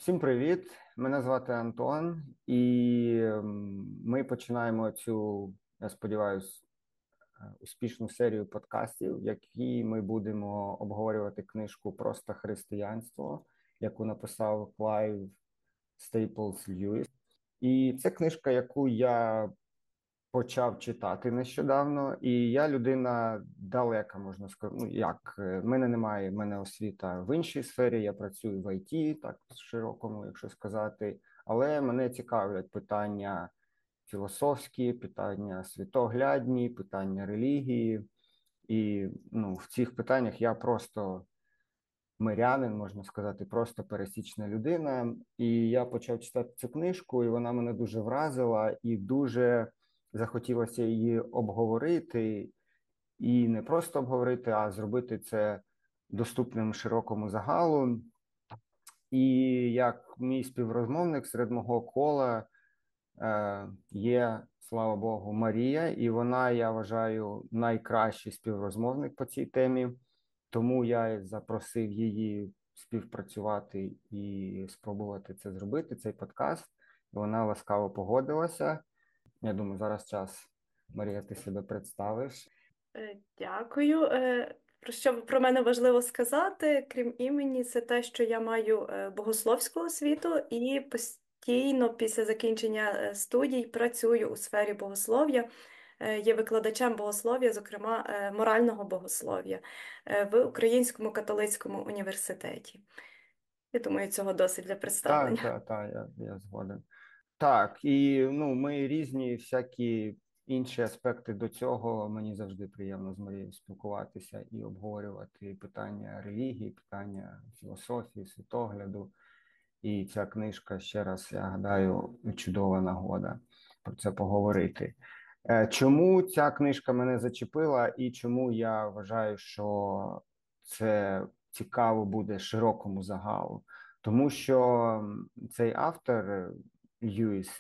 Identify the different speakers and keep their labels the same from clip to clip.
Speaker 1: Всім привіт! Мене звати Антон, і ми починаємо цю, я сподіваюся, успішну серію подкастів, в якій ми будемо обговорювати книжку Просто християнство, яку написав Клайв Стейплс Льюіс. І це книжка, яку я почав читати нещодавно, і я людина далека, можна сказати. Ну як в мене немає, в мене освіта в іншій сфері. Я працюю в ІТ, так широкому, якщо сказати, але мене цікавлять питання філософські, питання світоглядні, питання релігії. І в цих питаннях я просто мирянин, можна сказати, просто пересічна людина. І я почав читати цю книжку, і вона мене дуже вразила, і дуже захотілося її обговорити, і не просто обговорити, а зробити це доступним широкому загалу. І як мій співрозмовник серед мого кола є, слава Богу, Марія, і вона, я вважаю, найкращий співрозмовник по цій темі. Тому я запросив її співпрацювати і спробувати це зробити, цей подкаст. І вона ласкаво погодилася. Я думаю, зараз час, Марія, ти себе представиш.
Speaker 2: Дякую. Про що про мене важливо сказати, крім імені, це те, що я маю богословську освіту і постійно після закінчення студій працюю у сфері богослов'я. Є викладачем богослов'я, зокрема морального богослов'я в Українському католицькому університеті. Я думаю, цього досить для
Speaker 1: Так,
Speaker 2: представлення.
Speaker 1: так, так, я згоден. Так, і ми різні, всякі інші аспекти до цього. Мені завжди приємно з Марією спілкуватися і обговорювати питання релігії, питання філософії, світогляду. І ця книжка, ще раз, я гадаю, чудова нагода про це поговорити. Чому ця книжка мене зачепила, і чому я вважаю, що це цікаво буде широкому загалу? Тому що цей автор Льюіс,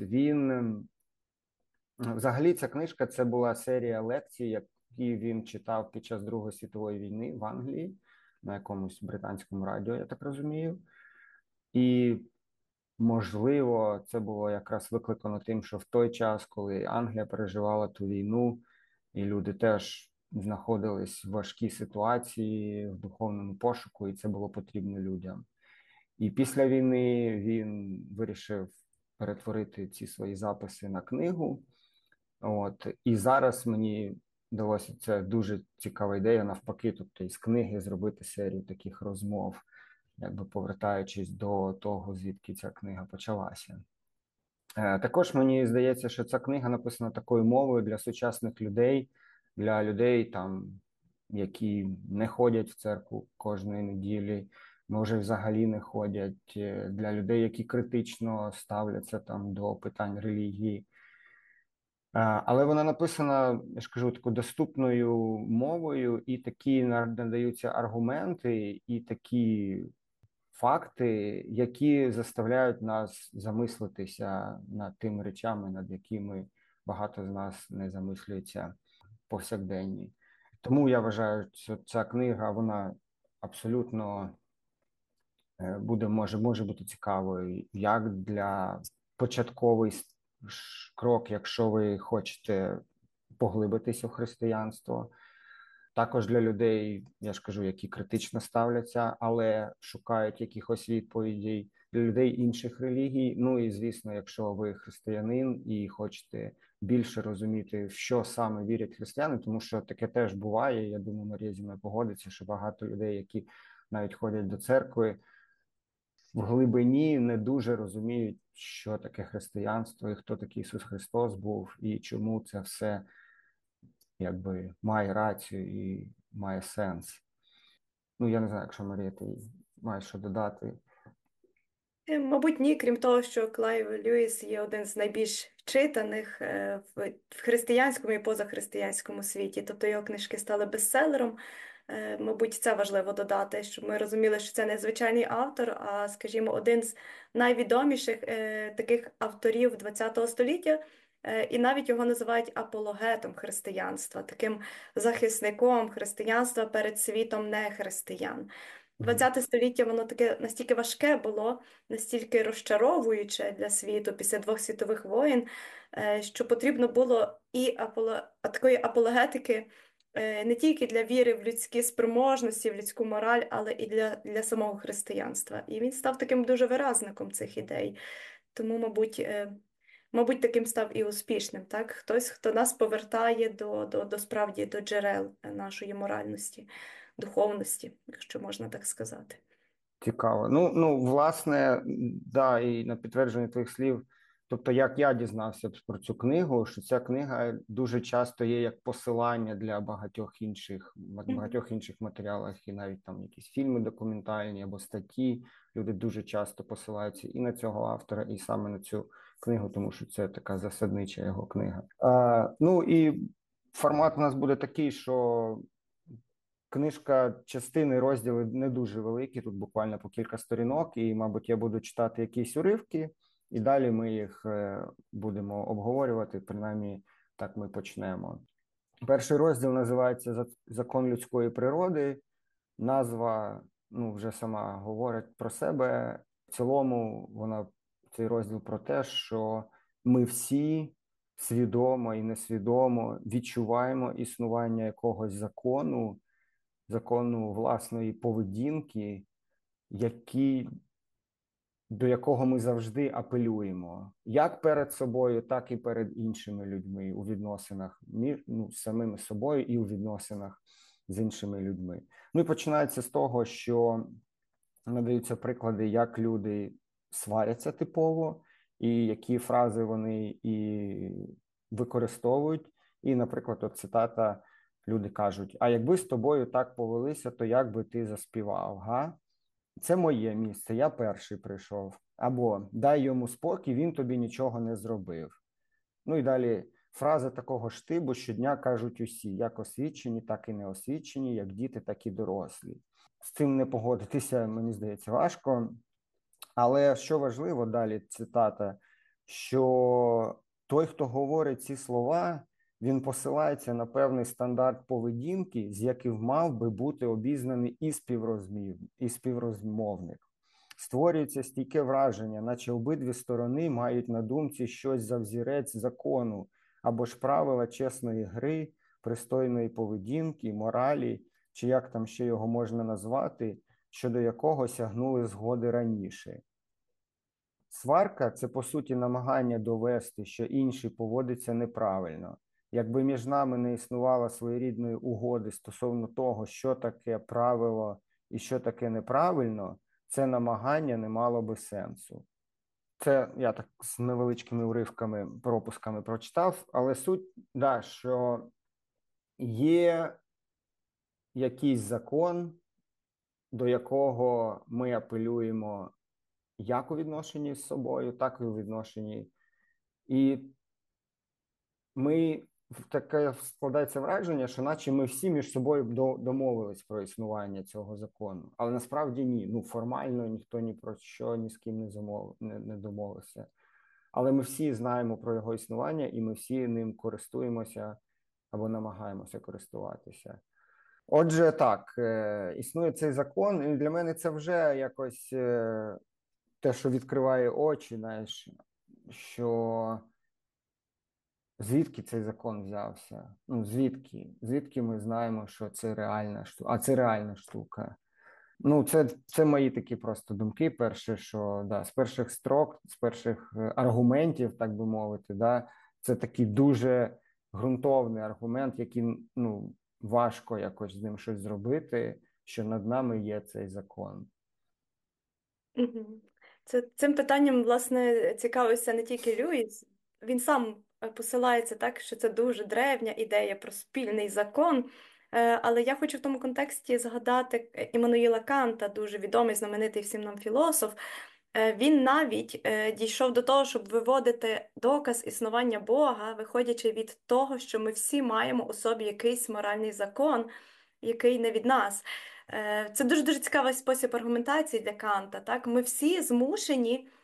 Speaker 1: взагалі ця книжка це була серія лекцій, які він читав під час Другої світової війни в Англії на якомусь британському радіо, я так розумію. І можливо, це було якраз викликано тим, що в той час, коли Англія переживала ту війну, і люди теж знаходились в важкій ситуації в духовному пошуку, і це було потрібно людям. І після війни він вирішив перетворити ці свої записи на книгу. От і зараз мені вдалося це дуже цікава ідея, навпаки, тобто із книги зробити серію таких розмов, якби повертаючись до того, звідки ця книга почалася. Також мені здається, що ця книга написана такою мовою для сучасних людей, для людей, там, які не ходять в церкву кожної неділі, може, взагалі не ходять, для людей, які критично ставляться там до питань релігії. Але вона написана, я ж кажу, такою доступною мовою, і такі надаються аргументи, і такі факти, які заставляють нас замислитися над тими речами, над якими багато з нас не замислюється повсякденні. Тому я вважаю, що ця книга, вона абсолютно може бути цікавою як для початковий крок, якщо ви хочете поглибитися в християнство. Також для людей, я ж кажу, які критично ставляться, але шукають якихось відповідей для людей інших релігій. Ну і звісно, якщо ви християнин і хочете більше розуміти, в що саме вірять християни, тому що таке теж буває. Я думаю, Марія зі мною погодиться, що багато людей, які навіть ходять до церкви, в глибині не дуже розуміють, що таке християнство, і хто такий Ісус Христос був, і чому це все якби має рацію і має сенс. Ну, я не знаю, якщо Марія, ти маєш що додати.
Speaker 2: Мабуть, ні, крім того, що Клайв Льюіс є один з найбільш читаних в християнському і позахристиянському світі. Тобто його книжки стали бестселером. Мабуть, це важливо додати, щоб ми розуміли, що це не звичайний автор, а, скажімо, один з найвідоміших таких авторів ХХ століття. І навіть його називають апологетом християнства, таким захисником християнства перед світом нехристиян.
Speaker 1: Мгм.
Speaker 2: 20 століття воно таке настільки важке було, настільки розчаровуюче для світу після двох світових воєн, що потрібно було і такої апологетики не тільки для віри в людські спроможності, в людську мораль, але і для самого християнства. І він став таким дуже виразником цих ідей. Тому, мабуть, таким став і успішним, так? Хтось, хто нас повертає до справді до джерел нашої моральності, духовності, якщо можна так сказати.
Speaker 1: Цікаво. Власне, да, і на підтвердження твоїх слів, тобто, як я дізнався про цю книгу, що ця книга дуже часто є як посилання для
Speaker 2: Мгм.
Speaker 1: багатьох інших матеріалів, і навіть там якісь фільми документальні або статті. Люди дуже часто посилаються і на цього автора, і саме на цю книгу, тому що це така засаднича його книга. Ну і формат у нас буде такий, що книжка, частини, розділи не дуже великі, тут буквально по кілька сторінок, і, мабуть, я буду читати якісь уривки, і далі ми їх будемо обговорювати. Принаймні, так ми почнемо. Перший розділ називається Закон людської природи. Назва, вже сама говорить про себе. В цілому, цей розділ про те, що ми всі свідомо і несвідомо відчуваємо існування якогось закону власної поведінки, до якого ми завжди апелюємо, як перед собою, так і перед іншими людьми у відносинах між з самими собою і у відносинах з іншими людьми. Ну і починається з того, що надаються приклади, як люди сваряться типово, і які фрази вони і використовують. І, наприклад, от цитата, люди кажуть: а якби з тобою так повелися, то як би ти заспівав? Га? Це моє місце, я перший прийшов. Або дай йому спокій, він тобі нічого не зробив. Ну і далі фрази такого штибу щодня кажуть усі, як освічені, так і неосвічені, як діти, так і дорослі. З цим не погодитися, мені здається, важко. Але що важливо, далі цитата, що той, хто говорить ці слова, він посилається на певний стандарт поведінки, з яким мав би бути обізнаний і співрозмовник. Створюється стійке враження, наче обидві сторони мають на думці щось за взірець закону або ж правила чесної гри, пристойної поведінки, моралі, чи як там ще його можна назвати, щодо якого сягнули згоди раніше. Сварка це, по суті, намагання довести, що інший поводиться неправильно. Якби між нами не існувало своєрідної угоди стосовно того, що таке правило і що таке неправильно, це намагання не мало би сенсу. Це я так з невеличкими уривками, пропусками прочитав, але суть, да, що є якийсь закон, до якого ми апелюємо як у відношенні з собою, так і у відношенні. І таке складається враження, що наче ми всі між собою домовились про існування цього закону. Але насправді ні. Формально ніхто ні про що, ні з ким не домовився. Але ми всі знаємо про його існування, і ми всі ним користуємося або намагаємося користуватися. Отже, так, існує цей закон, і для мене це вже якось те, що відкриває очі, знаєш, що звідки цей закон взявся? Звідки ми знаємо, що це реальна штука, а це реальна штука. Це мої такі просто думки. Перше, що да, з перших строк, з перших аргументів, так би мовити, да, це такий дуже ґрунтовний аргумент, який важко якось з ним щось зробити, що над нами є цей закон.
Speaker 2: Мгм. Цим питанням, власне, цікавився не тільки Люїс, він сам посилається так, що це дуже древня ідея про спільний закон. Але я хочу в тому контексті згадати Іммануїла Канта, дуже відомий, знаменитий всім нам філософ. Він навіть дійшов до того, щоб виводити доказ існування Бога, виходячи від того, що ми всі маємо у собі якийсь моральний закон, який не від нас. Це дуже-дуже цікавий спосіб аргументації для Канта. Так? Ми всі змушені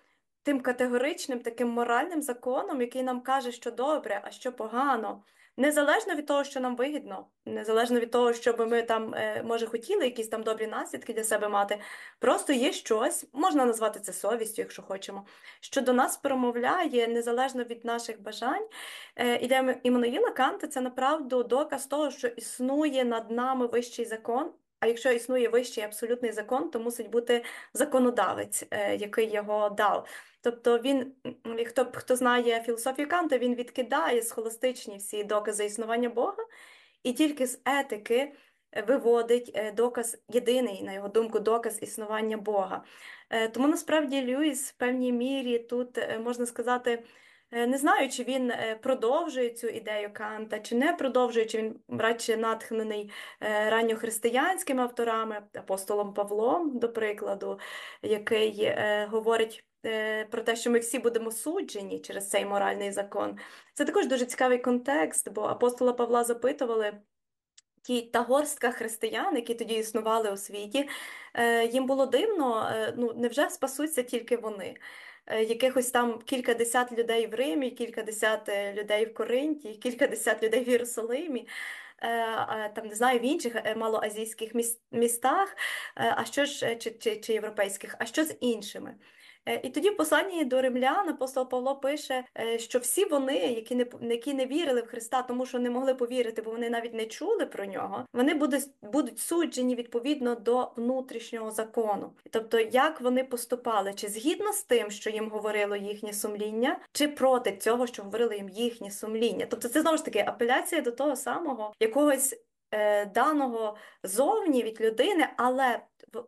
Speaker 2: тим категоричним, таким моральним законом, який нам каже, що добре, а що погано. Незалежно від того, що нам вигідно, незалежно від того, щоб ми там, може, хотіли якісь там добрі наслідки для себе мати, просто є щось, можна назвати це совістю, якщо хочемо, що до нас промовляє незалежно від наших бажань. І для Іммануїла Канта це направду доказ того, що існує над нами вищий закон. А якщо існує вищий абсолютний закон, то мусить бути законодавець, який його дав. Тобто він, хто знає філософію Канта, він відкидає схоластичні всі докази існування Бога, і тільки з етики виводить доказ, єдиний, на його думку, доказ існування Бога. Тому насправді Льюіс в певній мірі тут, можна сказати, не знаю, чи він продовжує цю ідею Канта, чи не продовжує, чи він радше натхнений ранньохристиянськими авторами, апостолом Павлом, до прикладу, який говорить про те, що ми всі будемо суджені через цей моральний закон. Це також дуже цікавий контекст, бо апостола Павла запитували, та горстка християн, які тоді існували у світі, їм було дивно, ну невже спасуться тільки вони? Якихось там кількадесят людей в Римі, кількадесят людей в Коринті, кількадесят людей в Єрусалимі, там не знаю, в інших малоазійських містах, а що ж чи європейських, а що з іншими? І тоді в посланні до римлян апостол Павло пише, що всі вони, які не вірили в Христа, тому що не могли повірити, бо вони навіть не чули про нього, вони будуть суджені відповідно до внутрішнього закону. Тобто, як вони поступали, чи згідно з тим, що їм говорило їхнє сумління, чи проти цього, що говорило їм їхнє сумління. Тобто це, знову ж таки, апеляція до того самого, якогось даного зовні від людини, але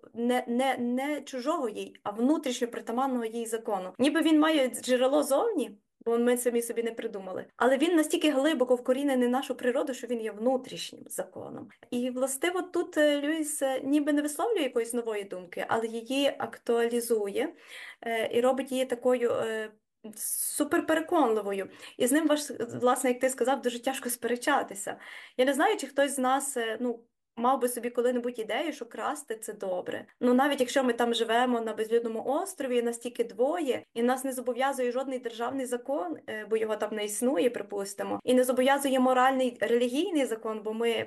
Speaker 2: не чужого їй, а внутрішньо притаманного їй закону. Ніби він має джерело зовні, бо ми самі собі не придумали. Але він настільки глибоко вкорінений в нашу природу, що він є внутрішнім законом. І, властиво, тут Льюіс ніби не висловлює якоїсь нової думки, але її актуалізує і робить її такою суперпереконливою. І з ним, власне, як ти сказав, дуже тяжко сперечатися. Я не знаю, чи хтось з нас, ну, мав би собі коли-небудь ідею, що красти це добре. Ну, навіть якщо ми там живемо на безлюдному острові, і нас тільки двоє, і нас не зобов'язує жодний державний закон, бо його там не існує, припустимо, і не зобов'язує моральний релігійний закон, бо ми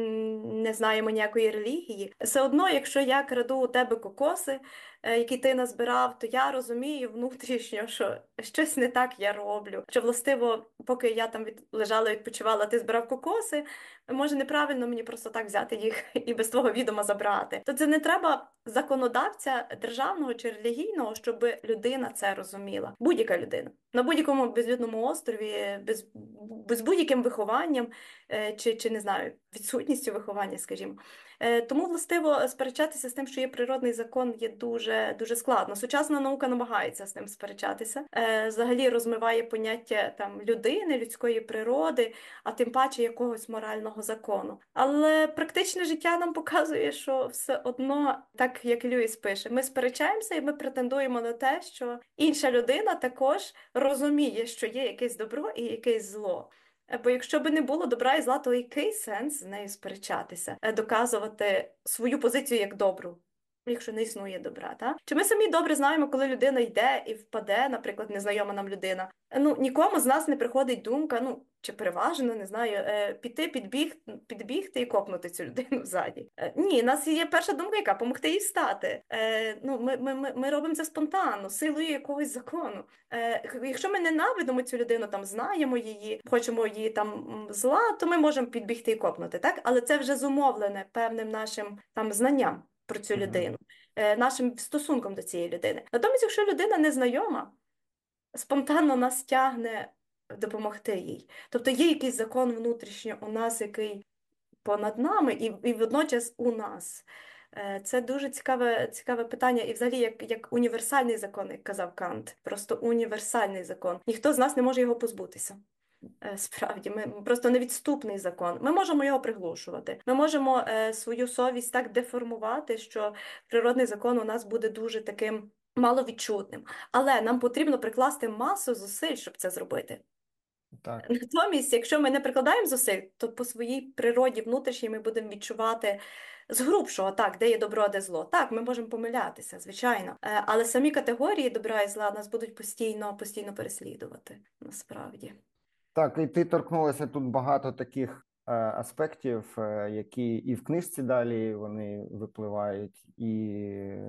Speaker 2: не знаємо ніякої релігії. Все одно, якщо я краду у тебе кокоси, які ти назбирав, то я розумію внутрішньо, що щось не так я роблю. Що, властиво, поки я там лежала, відпочивала, ти збирав кокоси, може неправильно мені просто так взяти їх і без твого відома забрати. То це не треба законодавця державного чи релігійного, щоб людина це розуміла. Будь-яка людина. На будь-якому безлюдному острові, без будь-яким вихованням, чи не знаю, відсутністю виховання, скажімо. Тому, властиво, сперечатися з тим, що є природний закон, є дуже, дуже складно. Сучасна наука намагається з ним сперечатися. Взагалі розмиває поняття там людини, людської природи, а тим паче якогось морального закону. Але практичне життя нам показує, що все одно, так як Льюіс пише, ми сперечаємося і ми претендуємо на те, що інша людина також розуміє, що є якесь добро і якесь зло. Бо якщо б не було добра і зла, то який сенс з нею сперечатися, доказувати свою позицію як добру, якщо не існує добра, та? Чи ми самі добре знаємо, коли людина йде і впаде, наприклад, незнайома нам людина? Ну, нікому з нас не приходить думка, ну, чи переважно, не знаю, піти, підбігти і копнути цю людину ззаді. Ні, у нас є перша думка, яка помогти їй встати. Ну, ми робимо це спонтанно, силою якогось закону. Якщо ми ненавидимо цю людину, там знаємо її, хочемо її там зла, то ми можемо підбігти і копнути, так? Але це вже зумовлене певним нашим там знанням про цю людину, нашим стосунком до цієї людини. Натомість, якщо людина незнайома, спонтанно нас тягне допомогти їй. Тобто є якийсь закон внутрішньо у нас, який понад нами і водночас у нас. Це дуже цікаве питання, і взагалі як універсальний закон, як казав Кант, просто універсальний закон. Ніхто з нас не може його позбутися. Справді, ми просто невідступний закон. Ми можемо його приглушувати. Ми можемо свою совість так деформувати, що природний закон у нас буде дуже таким маловідчутним. Але нам потрібно прикласти масу зусиль, щоб це зробити.
Speaker 1: Так.
Speaker 2: Натомість, якщо ми не прикладаємо зусиль, то по своїй природі внутрішній ми будемо відчувати згрубшого, так, де є добро, а де зло. Так, ми можемо помилятися, звичайно. Але самі категорії добра і зла нас будуть постійно переслідувати, насправді.
Speaker 1: Так, і ти торкнулася тут багато таких аспектів, які і в книжці далі вони випливають, і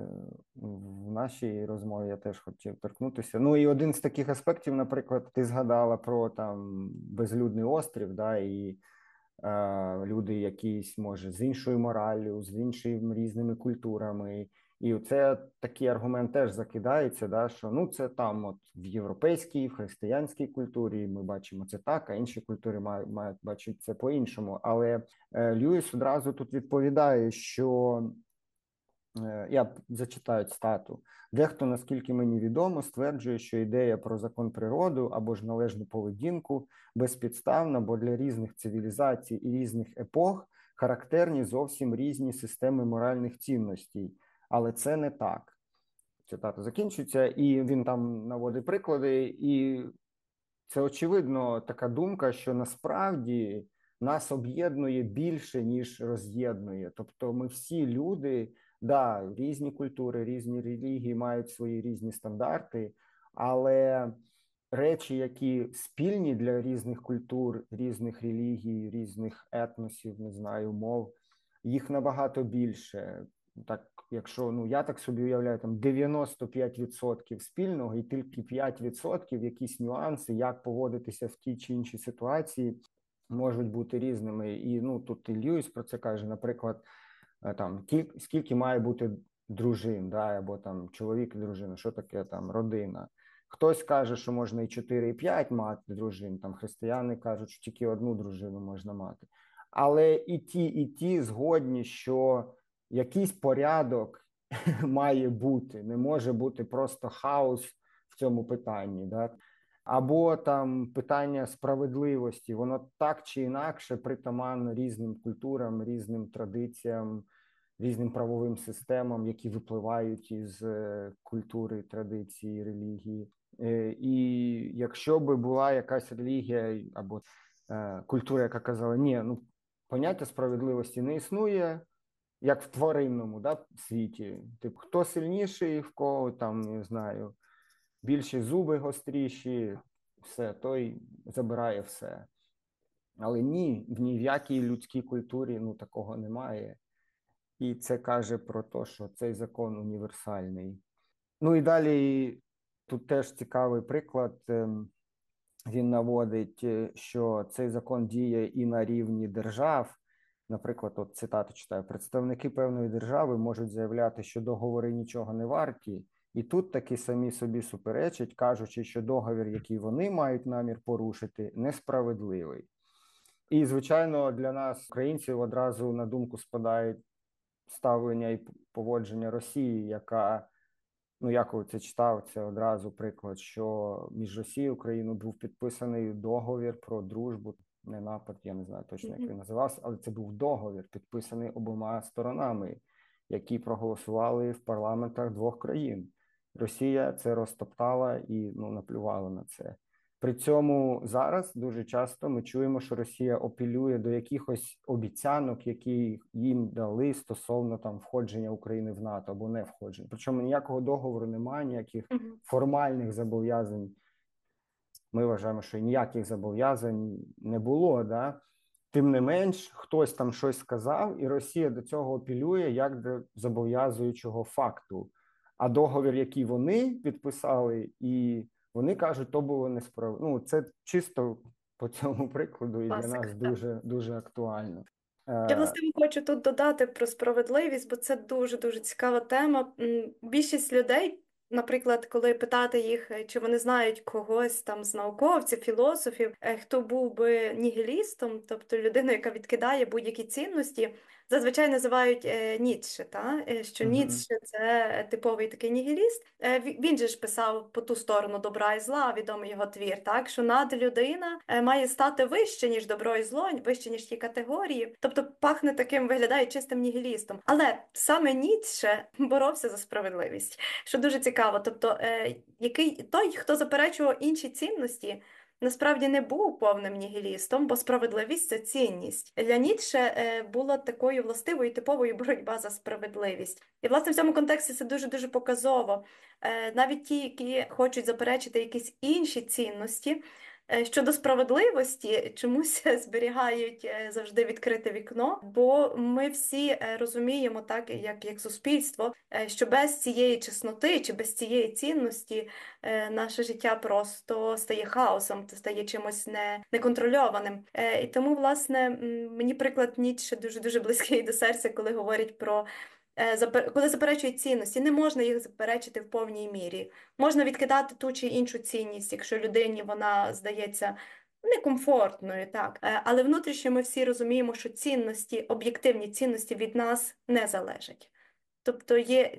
Speaker 1: в нашій розмові я теж хотів торкнутися. Ну і один з таких аспектів, наприклад, ти згадала про там безлюдний острів, да, і люди якісь, може, з іншою мораллю, з іншими різними культурами. І це такий аргумент теж закидається, да, що ну це там от в європейській, в християнській культурі ми бачимо це так, а інші культури мають бачити це по-іншому. Але Льюіс одразу тут відповідає, що я зачитаю цитату. Дехто, наскільки мені відомо, стверджує, що ідея про закон природи або ж належну поведінку безпідставна, бо для різних цивілізацій і різних епох характерні зовсім різні системи моральних цінностей. Але це не так. Цитата закінчується, і він там наводить приклади, і це очевидно така думка, що насправді нас об'єднує більше, ніж роз'єднує. Тобто ми всі люди, да, різні культури, різні релігії мають свої різні стандарти, але речі, які спільні для різних культур, різних релігій, різних етносів, не знаю, мов, їх набагато більше. Так, якщо ну я так собі уявляю, там 95% спільного і тільки 5% якісь нюанси, як поводитися в тій чи іншій ситуації, можуть бути різними. І ну тут і Льюіс про це каже, наприклад, там скільки має бути дружин, да, або там чоловік і дружина, що таке там родина. Хтось каже, що можна і 4, і 5 мати дружин, там християни кажуть, що тільки одну дружину можна мати. Але і ті згодні, що якийсь порядок має бути, не може бути просто хаос в цьому питанні. Да? Або там питання справедливості, воно так чи інакше притаманно різним культурам, різним традиціям, різним правовим системам, які випливають із культури, традиції, релігії. І якщо би була якась релігія або культура, яка казала, ні, ну поняття справедливості не існує, як в тваринному світі. Типу, хто сильніший, в кого там, не знаю, більші зуби гостріші, все, той забирає все. Але ні в якій людській культурі ну, такого немає. І це каже про те, що цей закон універсальний. Ну і далі тут теж цікавий приклад. Він наводить, що цей закон діє і на рівні держав. Наприклад, от цитату читаю: представники певної держави можуть заявляти, що договори нічого не варті, і тут таки самі собі суперечать, кажучи, що договір, який вони мають намір порушити, несправедливий. І, звичайно, для нас, українців, одразу на думку спадають ставлення і поводження Росії, яка, ну, я коли це читав, це одразу приклад, що між Росією і Україною був підписаний договір про дружбу, не напад, я не знаю точно, як він називався, але це був договір, підписаний обома сторонами, які проголосували в парламентах двох країн. Росія це розтоптала і ну, наплювала на це. При цьому зараз дуже часто ми чуємо, що Росія апелює до якихось обіцянок, які їм дали стосовно там входження України в НАТО або не входження. Причому ніякого договору немає, ніяких формальних зобов'язань. Ми вважаємо, що ніяких зобов'язань не було. Да? Тим не менш, хтось там щось сказав, і Росія до цього апелює як до зобов'язуючого факту. А договір, який вони підписали, і вони кажуть, то було несправедливо. Ну, це чисто по цьому прикладу і для нас
Speaker 2: Класика, так.
Speaker 1: дуже актуально.
Speaker 2: Я, власне, хочу тут додати про справедливість, бо це дуже-дуже цікава тема. Більшість людей, наприклад, коли питати їх, чи вони знають когось там з науковців, філософів, хто був би нігілістом, тобто людина, яка відкидає будь-які цінності, зазвичай називають Ніцше, що Ніцше – це типовий такий нігіліст. Він же ж писав «По ту сторону добра і зла», відомий його твір, так? Що надлюдина має стати вище, ніж добро і зло, вище, ніж ті категорії. Тобто пахне таким, виглядає чистим нігілістом. Але саме Ніцше боровся за справедливість, що дуже цікаво. Тобто, який той, хто заперечував інші цінності, насправді не був повним нігілістом, бо справедливість це цінність. Для Ніцше була такою властивою типовою боротьба за справедливість. І, власне, в цьому контексті це дуже-дуже показово. Навіть ті, які хочуть заперечити якісь інші цінності, щодо справедливості, чомусь зберігають завжди відкрите вікно, бо ми всі розуміємо, так як суспільство, що без цієї чесноти чи без цієї цінності наше життя просто стає хаосом, це стає чимось неконтрольованим. І тому, власне, мені приклад Ніцше дуже близький до серця, коли говорять про коли заперечують цінності, не можна їх заперечити в повній мірі. Можна відкидати ту чи іншу цінність, якщо людині вона здається некомфортною, так. Але внутрішньо ми всі розуміємо, що цінності, об'єктивні цінності від нас не залежать. Тобто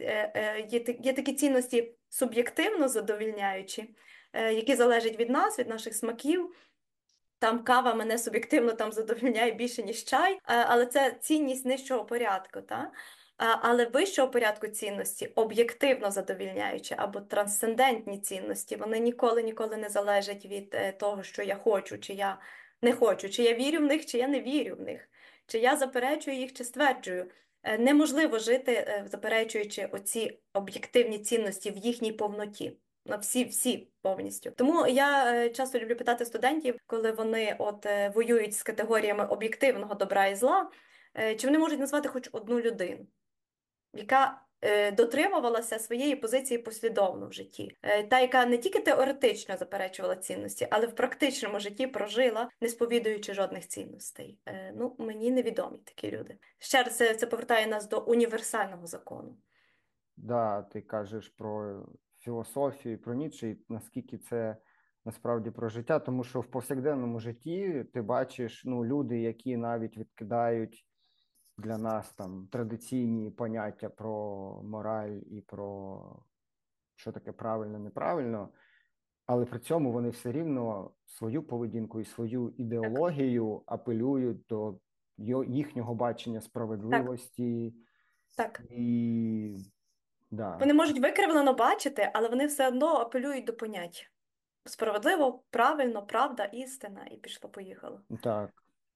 Speaker 2: є такі цінності суб'єктивно задовільняючі, які залежать від нас, від наших смаків. Там кава мене суб'єктивно там задовольняє більше, ніж чай, але це цінність нижчого порядку, та? Але вищого порядку цінності, об'єктивно задовільняючі або трансцендентні цінності, вони ніколи не залежать від того, що я хочу, чи я не хочу, чи я вірю в них, чи я не вірю в них, чи я заперечую їх, чи стверджую. Неможливо жити, заперечуючи оці об'єктивні цінності в їхній повноті. На всі повністю. Тому я часто люблю питати студентів, коли вони воюють з категоріями об'єктивного добра і зла, чи вони можуть назвати хоч одну людину, яка дотримувалася своєї позиції послідовно в житті, та, яка не тільки теоретично заперечувала цінності, але в практичному житті прожила, не сповідуючи жодних цінностей. Ну, мені невідомі такі люди. Ще раз це повертає нас до універсального закону.
Speaker 1: Да, ти кажеш про філософію, про Ніцше, і наскільки це насправді про життя, тому що в повсякденному житті ти бачиш люди, які навіть відкидають для нас там традиційні поняття про мораль і про що таке правильно, неправильно, але при цьому вони все рівно свою поведінку і свою
Speaker 2: Так.
Speaker 1: ідеологію апелюють до їхнього бачення
Speaker 2: Так,
Speaker 1: справедливості
Speaker 2: так.
Speaker 1: і да.
Speaker 2: Вони можуть викривлено бачити, але вони все одно апелюють до понять. Справедливо, правильно, правда, істина, і пішло-поїхало.
Speaker 1: Так.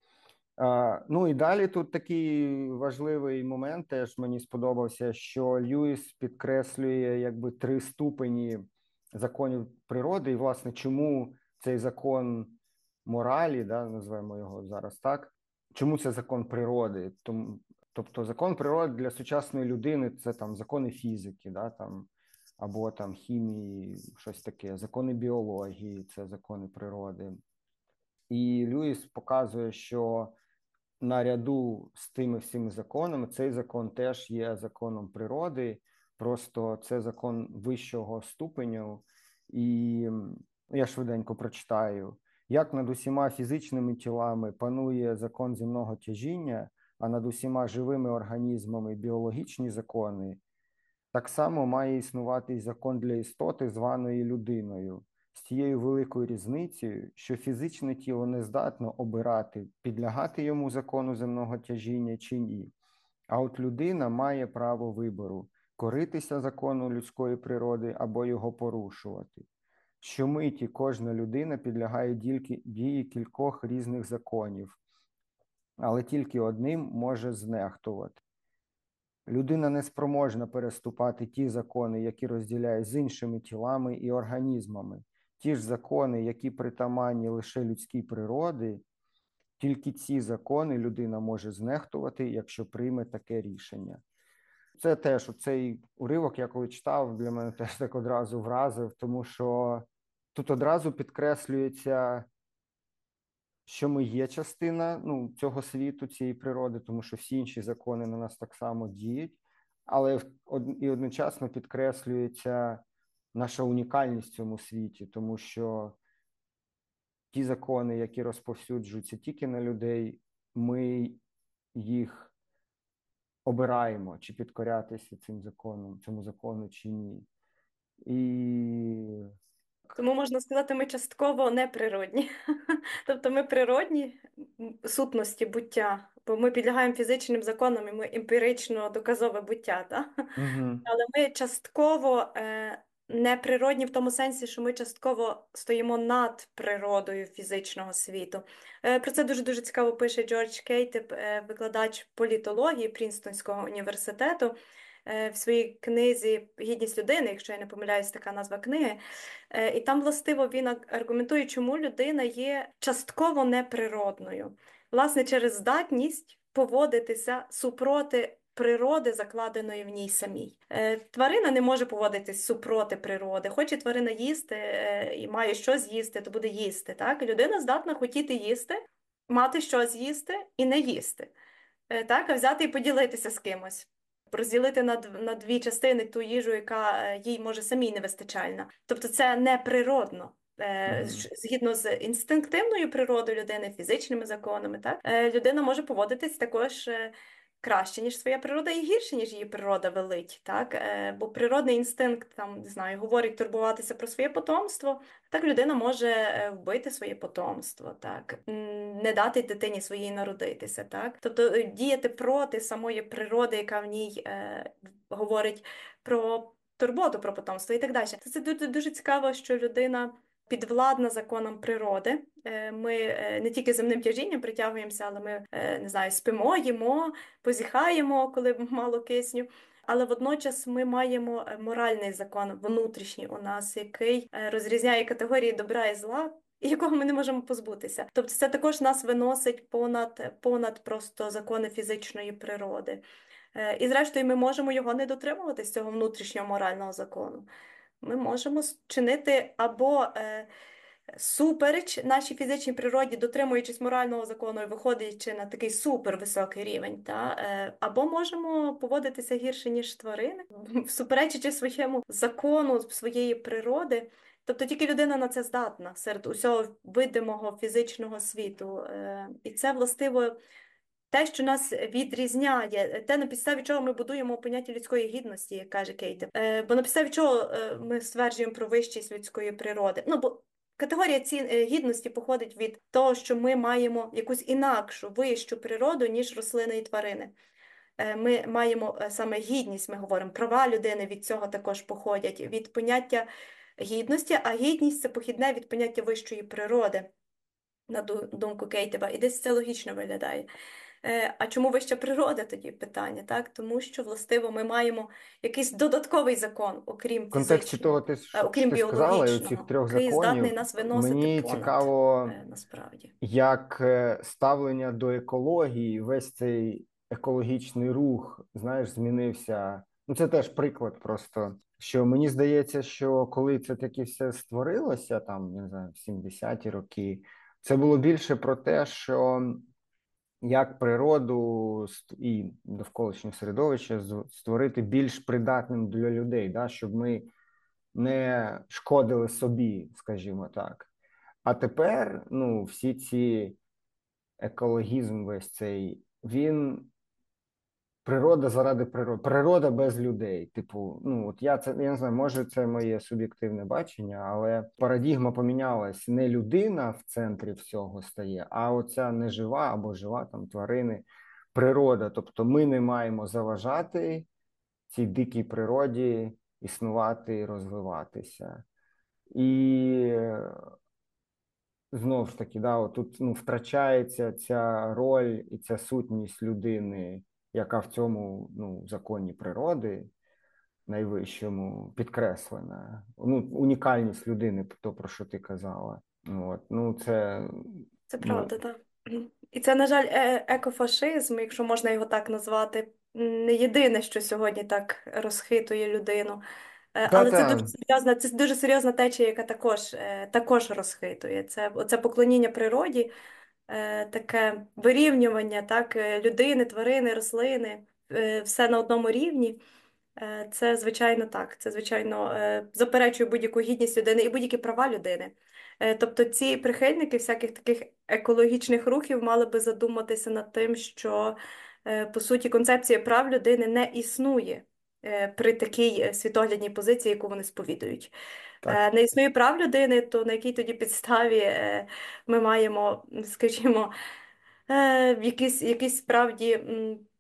Speaker 1: Ну і далі тут такий важливий момент, теж мені сподобався, що Льюіс підкреслює якби 3 ступені законів природи, і, власне, чому цей закон моралі, да, називаємо його зараз так, чому це закон природи? Тобто закон природи для сучасної людини це там закони фізики, да, там, або там хімії, щось таке, закони біології, це закони природи. І Льюіс показує, що наряду з тими всіми законами цей закон теж є законом природи, просто це закон вищого ступеню. І я швиденько прочитаю. Як над усіма фізичними тілами панує закон земного тяжіння, а над усіма живими організмами біологічні закони, так само має існувати й закон для істоти, званої людиною, з тією великою різницею, що фізичне тіло не здатно обирати, підлягати йому закону земного тяжіння чи ні. А от людина має право вибору коритися закону людської природи або його порушувати. Щомиті кожна людина підлягає дії кількох різних законів, але тільки одним може знехтувати. Людина не спроможна переступати ті закони, які розділяє з іншими тілами і організмами. Ті ж закони, які притаманні лише людській природі, тільки ці закони людина може знехтувати, якщо прийме таке рішення. Це теж цей уривок, я коли читав, для мене теж так одразу вразив, тому що тут одразу підкреслюється, що ми є частина цього світу, цієї природи, тому що всі інші закони на нас так само діють, але і одночасно підкреслюється наша унікальність в цьому світі, тому що ті закони, які розповсюджуються тільки на людей, ми їх обираємо, чи підкорятися цьому закону, чи ні. І
Speaker 2: Тому можна сказати, ми частково неприродні. Тобто ми природні сутності буття, бо ми підлягаємо фізичним законам, і ми емпірично доказове буття. Так?
Speaker 1: угу.
Speaker 2: Але ми частково неприродні в тому сенсі, що ми частково стоїмо над природою фізичного світу. Про це дуже-дуже цікаво пише Джордж Кейтеп, викладач політології Прінстонського університету. В своїй книзі Гідність людини, якщо я не помиляюсь, така назва книги. І там, властиво, він аргументує, чому людина є частково неприродною. Власне, через здатність поводитися супроти природи, закладеної в ній самій. Тварина не може поводитись супроти природи. Хоче тварина їсти і має що з'їсти, то буде їсти. Так? Людина здатна хотіти їсти, мати що з'їсти і не їсти. Так? А взяти і поділитися з кимось. Розділити на дві частини ту їжу, яка їй може самій не вистачальна. Тобто це неприродно.
Speaker 1: Мгм.
Speaker 2: Згідно з інстинктивною природою людини, фізичними законами, так? Людина може поводитись також краще, ніж своя природа, і гірше, ніж її природа велить. Так? Бо природний інстинкт там, не знаю, говорить турбуватися про своє потомство, так людина може вбити своє потомство, так? Не дати дитині своїй народитися. Так? Тобто діяти проти самої природи, яка в ній говорить про турботу про потомство і так далі. Це дуже, дуже цікаво, що людина підвладна законам природи. Ми не тільки земним тяжінням притягуємося, але ми не знаю, спимо, їмо, позіхаємо, коли мало кисню. Але водночас ми маємо моральний закон внутрішній у нас, який розрізняє категорії добра і зла, і якого ми не можемо позбутися. Тобто це також нас виносить понад просто закони фізичної природи. І зрештою ми можемо його не дотримуватись, цього внутрішнього морального закону. Ми можемо чинити або супереч нашій фізичній природі, дотримуючись морального закону і виходячи на такий супервисокий рівень, або можемо поводитися гірше, ніж тварини, всуперечачи своєму закону, своєї природи. Тобто тільки людина на це здатна серед усього видимого фізичного світу. І це властиво те, що нас відрізняє, те, на підставі чого ми будуємо поняття людської гідності, як каже Кейте. Бо на підставі чого ми стверджуємо про вищість людської природи. Ну, бо категорія гідності походить від того, що ми маємо якусь інакшу, вищу природу, ніж рослини і тварини. Ми маємо саме гідність, ми говоримо, права людини від цього також походять, від поняття гідності, а гідність це похідне від поняття вищої природи, на думку Кейтеба, і десь це логічно виглядає. А чому вища природа тоді питання? Так? Тому що, властиво, ми маємо якийсь додатковий закон, окрім
Speaker 1: В контексті того,
Speaker 2: фізичного,
Speaker 1: що
Speaker 2: окрім
Speaker 1: ти сказала, і цих
Speaker 2: біологічного,
Speaker 1: трьох
Speaker 2: який здатний
Speaker 1: законів,
Speaker 2: нас виносити
Speaker 1: мені
Speaker 2: понад
Speaker 1: цікаво,
Speaker 2: насправді.
Speaker 1: як ставлення до екології, весь цей екологічний рух, знаєш, змінився. Ну, це теж приклад просто. Що мені здається, що коли це таки все створилося, там, я не знаю, в 70-ті роки, це було більше про те, що як природу і довколишнє середовище створити більш придатним для людей, да, щоб ми не шкодили собі, скажімо так. А тепер, ну, всі ці екологізм, весь цей, він природа заради природи, природа без людей. Типу, ну от я не знаю, може це моє суб'єктивне бачення, але парадігма помінялась. Не людина в центрі всього стає, а оця нежива або жива там тварини, природа. Тобто ми не маємо заважати цій дикій природі існувати і розвиватися. І знову ж таки, да, отут ну, втрачається ця роль і ця сутність людини, яка в цьому ну, законі природи найвищому підкреслена. Ну, унікальність людини, то про що ти казала. От, ну, це
Speaker 2: Це
Speaker 1: ну,
Speaker 2: правда, так. І це, на жаль, екофашизм, якщо можна його так назвати, не єдине, що сьогодні так розхитує людину. Але
Speaker 1: та-та,
Speaker 2: це дуже серйозна течія, яка також розхитує. Це поклоніння природі, таке вирівнювання, так, людини, тварини, рослини, все на одному рівні. Це звичайно так. Це звичайно заперечує будь-яку гідність людини і будь-які права людини. Тобто ці прихильники всяких таких екологічних рухів мали би задуматися над тим, що по суті концепція прав людини не існує при такій світоглядній позиції, яку вони сповідують.
Speaker 1: так.
Speaker 2: Не існує прав людини, то на якій тоді підставі ми маємо, скажімо, якісь справді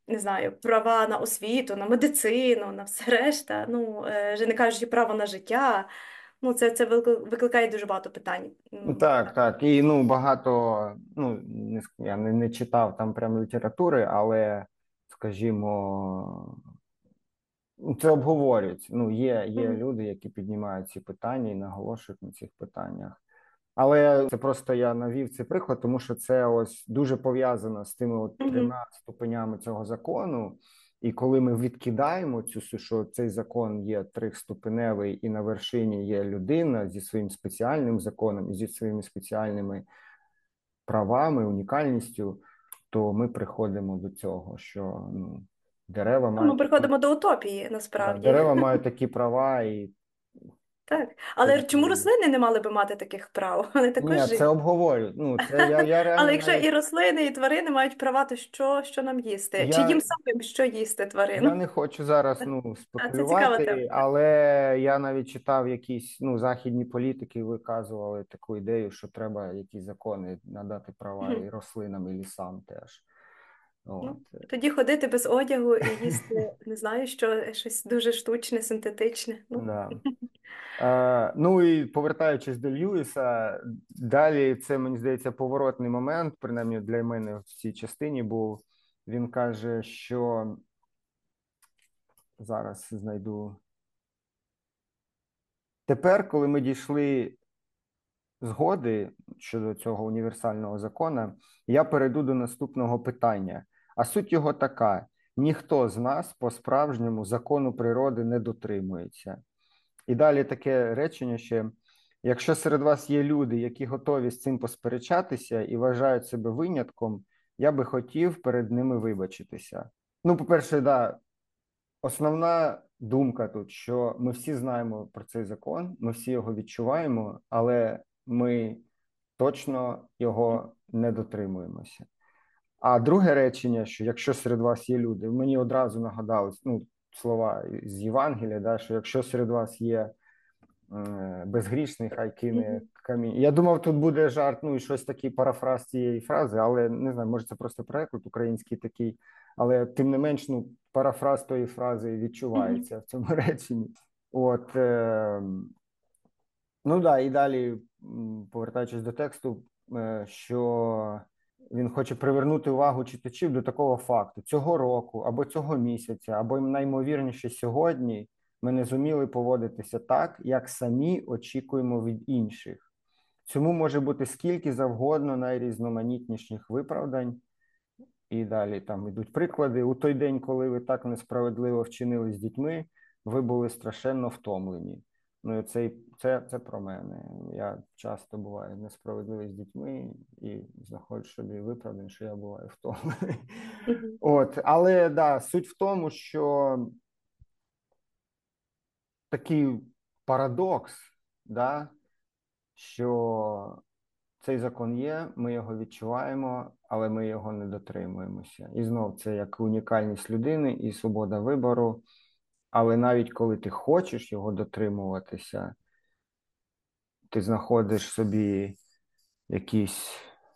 Speaker 2: не знаю, права на освіту, на медицину, на все решта. Ну, вже не кажучи право на життя. Ну, це викликає дуже багато питань.
Speaker 1: Так, так. І ну багато, ну я не читав там прям літератури, але скажімо, це обговорюється. Ну, є
Speaker 2: Мгм.
Speaker 1: люди, які піднімають ці питання і наголошують на цих питаннях. Але це просто я навів цей приклад, тому що це ось дуже пов'язано з тими от
Speaker 2: Мгм.
Speaker 1: 13 ступенями цього закону. І коли ми відкидаємо що цей закон є трьохступеневий, і на вершині є людина зі своїм спеціальним законом і зі своїми спеціальними правами, унікальністю, то ми приходимо до цього, що ну, дерева
Speaker 2: Ну, ми
Speaker 1: мають такі,
Speaker 2: приходимо до утопії,
Speaker 1: да,
Speaker 2: насправді.
Speaker 1: дерева мають такі права, і
Speaker 2: Так.
Speaker 1: це
Speaker 2: Але чому
Speaker 1: відповідно.
Speaker 2: рослини не мали би мати таких прав? Вони також
Speaker 1: Ні, це
Speaker 2: живі.
Speaker 1: обговорюють. Ну, це я
Speaker 2: Але
Speaker 1: реально
Speaker 2: якщо і
Speaker 1: навіть.
Speaker 2: рослини, і тварини мають права, то що нам їсти? Чи їм
Speaker 1: Я
Speaker 2: самим що їсти
Speaker 1: я
Speaker 2: тваринам?
Speaker 1: не хочу зараз
Speaker 2: А це цікава тема.
Speaker 1: спекулювати, але я навіть читав якісь західні політики виказували таку ідею, що треба якісь закони надати права
Speaker 2: Мгм.
Speaker 1: і рослинам, і лісам теж. От.
Speaker 2: Ну, тоді ходити без одягу і їсти, не знаю, щось дуже штучне, синтетичне. Ну.
Speaker 1: Да. Ну і повертаючись до Льюіса, далі це, мені здається, поворотний момент, принаймні для мене в цій частині був. Він каже, що зараз знайду. Тепер, коли ми дійшли згоди щодо цього універсального закону, я перейду до наступного питання. А суть його така: ніхто з нас по-справжньому закону природи не дотримується. І далі таке речення ще: якщо серед вас є люди, які готові з цим посперечатися і вважають себе винятком, я би хотів перед ними вибачитися. Ну, по-перше, да, основна думка тут, що ми всі знаємо про цей закон, ми всі його відчуваємо, але ми точно його не дотримуємося. А друге речення, що якщо серед вас є люди, мені одразу нагадались слова з Євангелія, да, що якщо серед вас є безгрішний, хай кине
Speaker 2: Мгм.
Speaker 1: камінь. Я думав, тут буде жарт, ну і щось такий парафраз цієї фрази, але не знаю, може це просто переклад український такий, але тим не менш, парафраз тої фрази
Speaker 2: Мгм.
Speaker 1: відчувається в цьому реченні. От, ну да, і далі, повертаючись до тексту, що він хоче привернути увагу читачів до такого факту: цього року, або цього місяця, або наймовірніше сьогодні ми не зуміли поводитися так, як самі очікуємо від інших. Цьому може бути скільки завгодно найрізноманітніших виправдань. І далі там йдуть приклади. У той день, коли ви так несправедливо вчинили з дітьми, ви були страшенно втомлені. Ну, і це про мене. Я часто буваю несправедливий з дітьми і знаходжу собі виправдання, що я буваю втомлений.
Speaker 2: Мгм.
Speaker 1: От, але да, суть в тому, що такий парадокс, да, що цей закон є, ми його відчуваємо, але ми його не дотримуємося. І знов це як унікальність людини і свобода вибору. Але навіть коли ти хочеш його дотримуватися, ти знаходиш собі якісь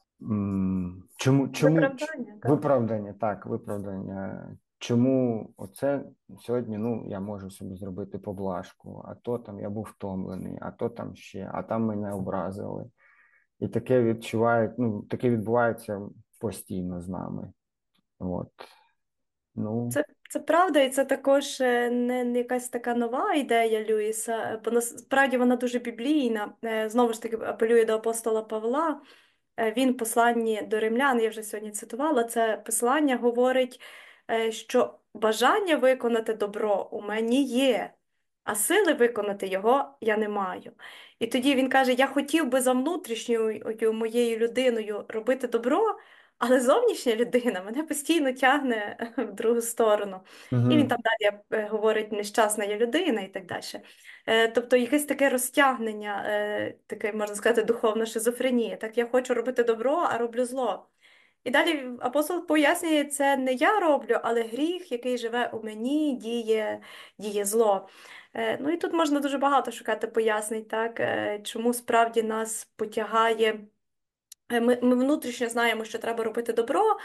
Speaker 2: Виправдання, так.
Speaker 1: виправдання, так, виправдання. Чому оце сьогодні я можу собі зробити поблажку, а то там я був втомлений, а то там ще, а там мене образили. І таке таке відбувається постійно з нами. От. Ну,
Speaker 2: Це правда, і це також не якась така нова ідея Люїса, бо насправді вона дуже біблійна. Знову ж таки, апелює до апостола Павла. Він в посланні до римлян, я вже сьогодні цитувала, це послання говорить, що бажання виконати добро у мені є, а сили виконати його я не маю. І тоді він каже: я хотів би за внутрішньою моєю людиною робити добро, але зовнішня людина мене постійно тягне в другу сторону. І він
Speaker 1: угу,
Speaker 2: там далі говорить: нещасна я людина і так далі. Тобто якесь таке розтягнення, таке, можна сказати, духовна шизофренія. Так, я хочу робити добро, а роблю зло. І далі апостол пояснює, це не я роблю, але гріх, який живе у мені, діє зло. Ну і тут можна дуже багато шукати пояснень, так, чому справді нас потягає. Ми внутрішньо знаємо, що треба робити добро,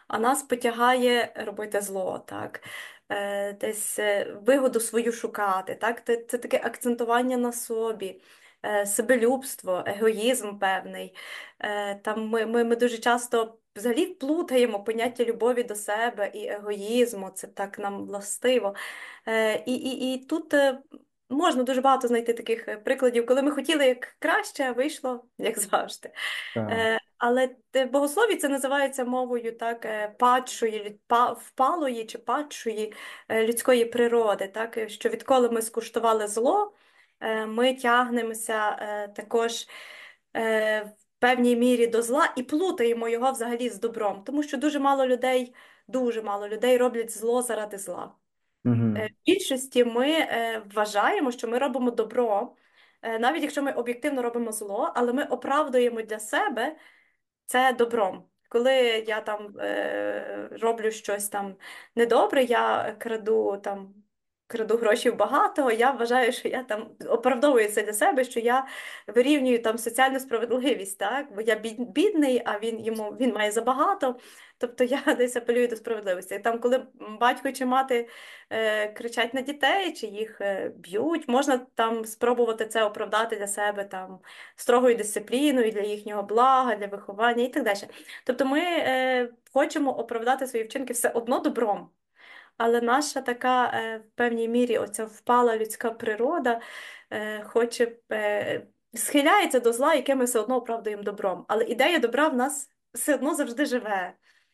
Speaker 2: а нас потягає робити зло, так? Десь вигоду свою шукати, так? Це таке акцентування на собі, себелюбство, егоїзм певний. Там ми дуже часто взагалі плутаємо поняття любові до себе і егоїзму, це так нам властиво. І тут можна дуже багато знайти таких прикладів, коли ми хотіли як краще, а вийшло як завжди.
Speaker 1: Так.
Speaker 2: Але в богослові це називається мовою так, впалої чи падшої людської природи, так, що відколи ми скуштували зло, ми тягнемося також в певній мірі до зла і плутаємо його взагалі з добром, тому що дуже мало людей роблять зло заради зла.
Speaker 1: Угу.
Speaker 2: В більшості ми вважаємо, що ми робимо добро, навіть якщо ми об'єктивно робимо зло, але ми оправдуємо для себе це добром. Коли я там роблю щось там недобре, я краду гроші в багатого, я вважаю, що я там оправдовую це для себе, що я вирівнюю там соціальну справедливість, так? Бо я бідний, а він має забагато. Тобто я десь апелюю до справедливості. Там, коли батько чи мати кричать на дітей, чи їх б'ють, можна там спробувати це оправдати для себе там строгою дисципліною для їхнього блага, для виховання і так далі. Тобто ми хочемо оправдати свої вчинки все одно добром. Але наша така в певній мірі оця впала людська природа схиляється до зла, яке ми все одно оправдуємо добром. Але ідея добра в нас все одно завжди живе.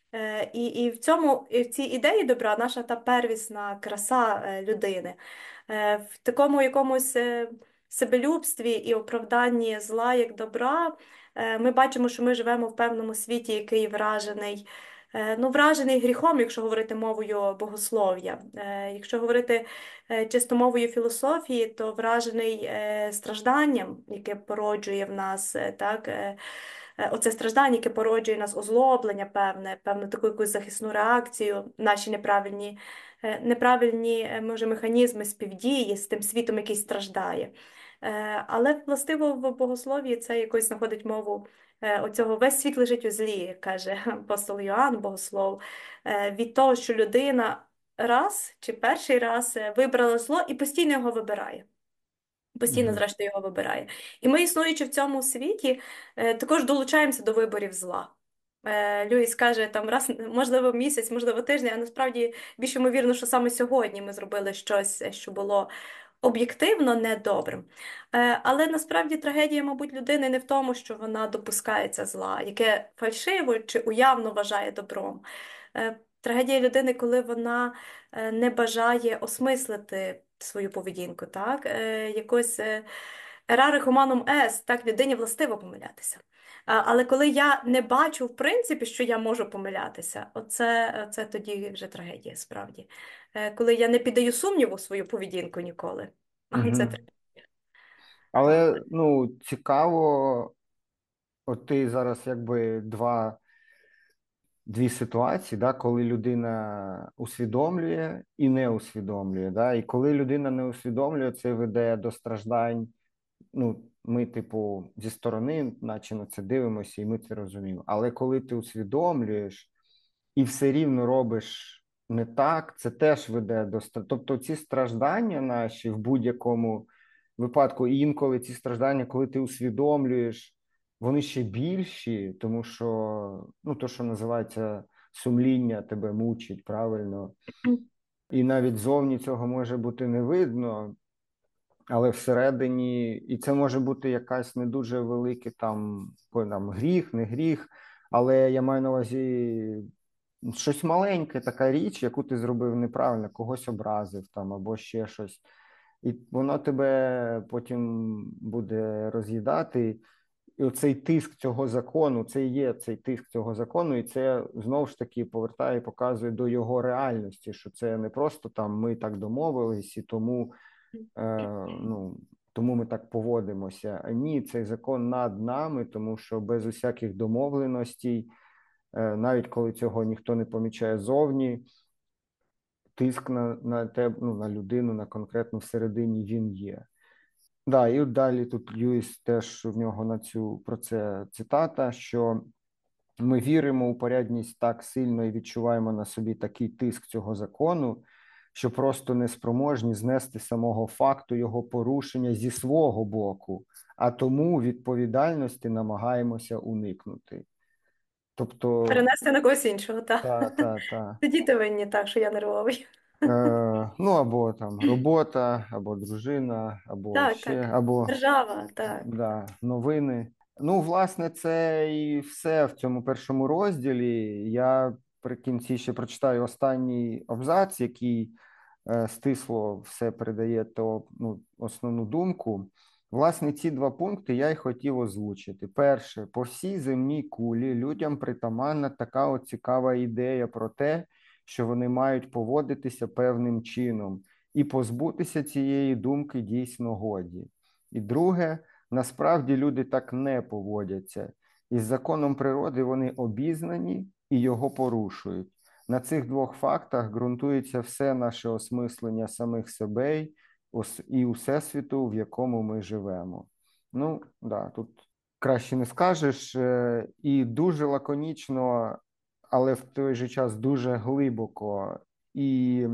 Speaker 2: І в цій ідеї добра наша та первісна краса людини. В такому якомусь себелюбстві і оправданні зла як добра ми бачимо, що ми живемо в певному світі, який вражений. Ну, вражений гріхом, якщо говорити мовою богослов'я. Якщо говорити чисто мовою філософії, то вражений стражданням, яке породжує в нас, оце страждання, яке породжує в нас озлоблення, певну таку якусь захисну реакцію, наші неправильні може, механізми співдії з тим світом, який страждає. Але властиво в богослов'ї це якось знаходить мову оцього весь світ лежить у злі, каже апостол Йоанн, богослов, від того, що людина раз чи перший раз вибрала зло і постійно його вибирає. Постійно,
Speaker 1: Угу.
Speaker 2: зрештою, його вибирає. І ми, існуючи в цьому світі, також долучаємося до виборів зла. Льюіс каже, там раз, можливо, місяць, можливо, тиждень, а насправді більш ймовірно, що саме сьогодні ми зробили щось, що було об'єктивно недобрим. Але насправді трагедія, мабуть, людини не в тому, що вона допускається зла, яке фальшиво чи уявно вважає добром. Трагедія людини, коли вона не бажає осмислити свою поведінку, так? Якось errare humanum est, так, людині властиво помилятися. Але коли я не бачу, в принципі, що я можу помилятися, оце тоді вже трагедія, справді. Коли я не піддаю сумніву свою поведінку ніколи. Це
Speaker 1: Угу.
Speaker 2: трагедія.
Speaker 1: Але ну цікаво, от ти зараз якби дві ситуації, да, коли людина усвідомлює і не усвідомлює. Да, і коли людина не усвідомлює, це веде до страждань. Ну, ми, типу, зі сторони, наче на це дивимося, і ми це розуміємо. Але коли ти усвідомлюєш і все рівно робиш не так, це теж веде до Тобто ці страждання наші в будь-якому випадку, і інколи ці страждання, коли ти усвідомлюєш, вони ще більші, тому що ну, то, що називається сумління, тебе мучить правильно. І навіть зовні цього може бути не видно, але всередині, і це може бути якась не дуже великий там гріх, не гріх, але я маю на увазі щось маленьке, така річ, яку ти зробив неправильно, когось образив там або ще щось. І воно тебе потім буде роз'їдати. І оцей тиск цього закону, це і є цей тиск цього закону, і це знову ж таки повертає і показує до його реальності, що це не просто там ми так домовились, і ну, тому ми так поводимося. А ні, цей закон над нами, тому що без усяких домовленостей, навіть коли цього ніхто не помічає зовні, тиск на тебе, ну, на людину, на конкретну всередині він є. Да, і от далі тут Льюіс теж в нього про це цитата, що Ми віримо у порядність так сильно і відчуваємо на собі такий тиск цього закону, що просто не спроможні знести самого факту його порушення зі свого боку, а тому відповідальності намагаємося уникнути. Тобто,
Speaker 2: Перенести на когось іншого, так.
Speaker 1: та.
Speaker 2: Це діти винні, так, що я нервовий.
Speaker 1: Ну, або там робота, або дружина, або
Speaker 2: Так,
Speaker 1: ще,
Speaker 2: так.
Speaker 1: або
Speaker 2: Держава, так.
Speaker 1: да, новини. Ну, власне, це і все в цьому першому розділі. Я при кінці ще прочитаю останній абзац, який стисло все передає ну, основну думку. Власне, ці два пункти я й хотів озвучити. Перше, по всій земній кулі людям притаманна така от цікава ідея про те, що вони мають поводитися певним чином, і позбутися цієї думки дійсно годі. І друге, насправді люди так не поводяться. Із законом природи вони обізнані і його порушують. На цих двох фактах ґрунтується все наше осмислення самих себе і всесвіту, в якому ми живемо. Ну, да, тут краще не скажеш. І дуже лаконічно, але в той же час дуже глибоко. І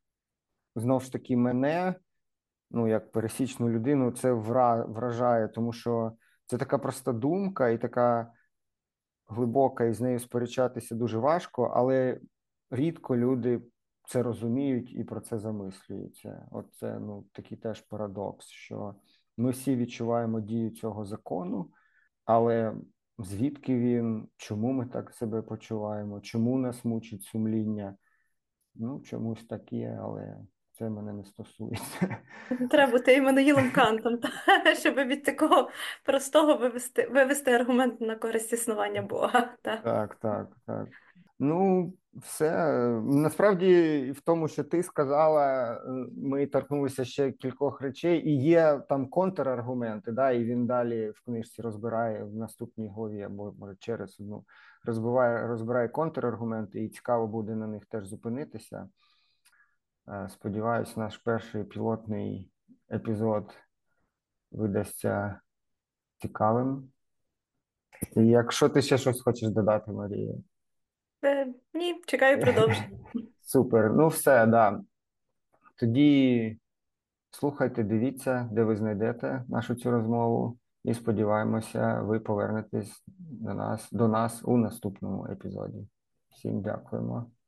Speaker 1: знову ж таки мене, ну, як пересічну людину, це вражає, тому що це така проста думка і така глибока, і з нею сперечатися дуже важко, але рідко люди це розуміють і про це замислюються. От це, ну, такий теж парадокс, що ми всі відчуваємо дію цього закону, але звідки він, чому ми так себе почуваємо, чому нас мучить сумління? Ну, чомусь так є, але це мене не стосується.
Speaker 2: Треба бути Іммануїлом Кантом, щоб від такого простого вивести аргумент на користь існування Бога. Та.
Speaker 1: Так. Ну, все. Насправді, в тому, що ти сказала, ми торкнулися ще кількох речей, і є там контраргументи, да, і він далі в книжці розбирає в наступній главі, або може через одну розбирає контраргументи, і цікаво буде на них теж зупинитися. Сподіваюсь, наш перший пілотний епізод видасться цікавим. І якщо ти ще щось хочеш додати, Марія.
Speaker 2: Ні, чекаю продовження.
Speaker 1: Супер. Ну, все, да. Тоді слухайте, дивіться, де ви знайдете нашу цю розмову, і сподіваємося, ви повернетесь до нас у наступному епізоді. Всім дякуємо.